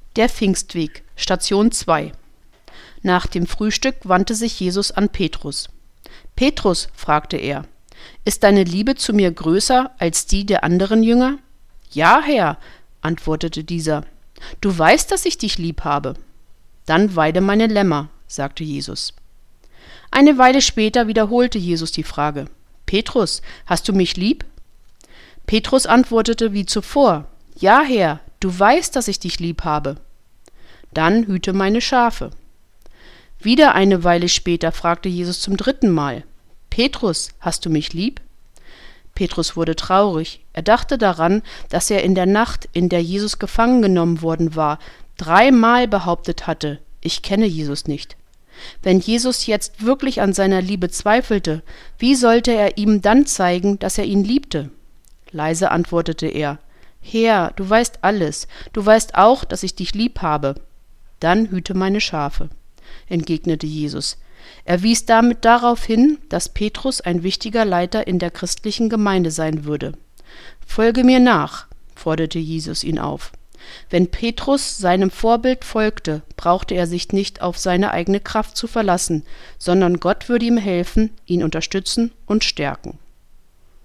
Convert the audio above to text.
Der Pfingstweg, Station 2. Nach dem Frühstück wandte sich Jesus an Petrus. »Petrus«, fragte er, »ist deine Liebe zu mir größer als die der anderen Jünger?« »Ja, Herr«, antwortete dieser, »du weißt, dass ich dich lieb habe.« »Dann weide meine Lämmer«, sagte Jesus. Eine Weile später wiederholte Jesus die Frage: »Petrus, hast du mich lieb?« Petrus antwortete wie zuvor: »Ja, Herr, du weißt, dass ich dich lieb habe.« »Dann hüte meine Schafe.« Wieder eine Weile später fragte Jesus zum 3. Mal: »Petrus, hast du mich lieb?« Petrus wurde traurig. Er dachte daran, dass er in der Nacht, in der Jesus gefangen genommen worden war, 3-mal behauptet hatte: »Ich kenne Jesus nicht.« Wenn Jesus jetzt wirklich an seiner Liebe zweifelte, wie sollte er ihm dann zeigen, dass er ihn liebte? Leise antwortete er: »Herr, du weißt alles, du weißt auch, dass ich dich lieb habe.« »Dann hüte meine Schafe«, entgegnete Jesus. Er wies damit darauf hin, dass Petrus ein wichtiger Leiter in der christlichen Gemeinde sein würde. »Folge mir nach«, forderte Jesus ihn auf. Wenn Petrus seinem Vorbild folgte, brauchte er sich nicht auf seine eigene Kraft zu verlassen, sondern Gott würde ihm helfen, ihn unterstützen und stärken.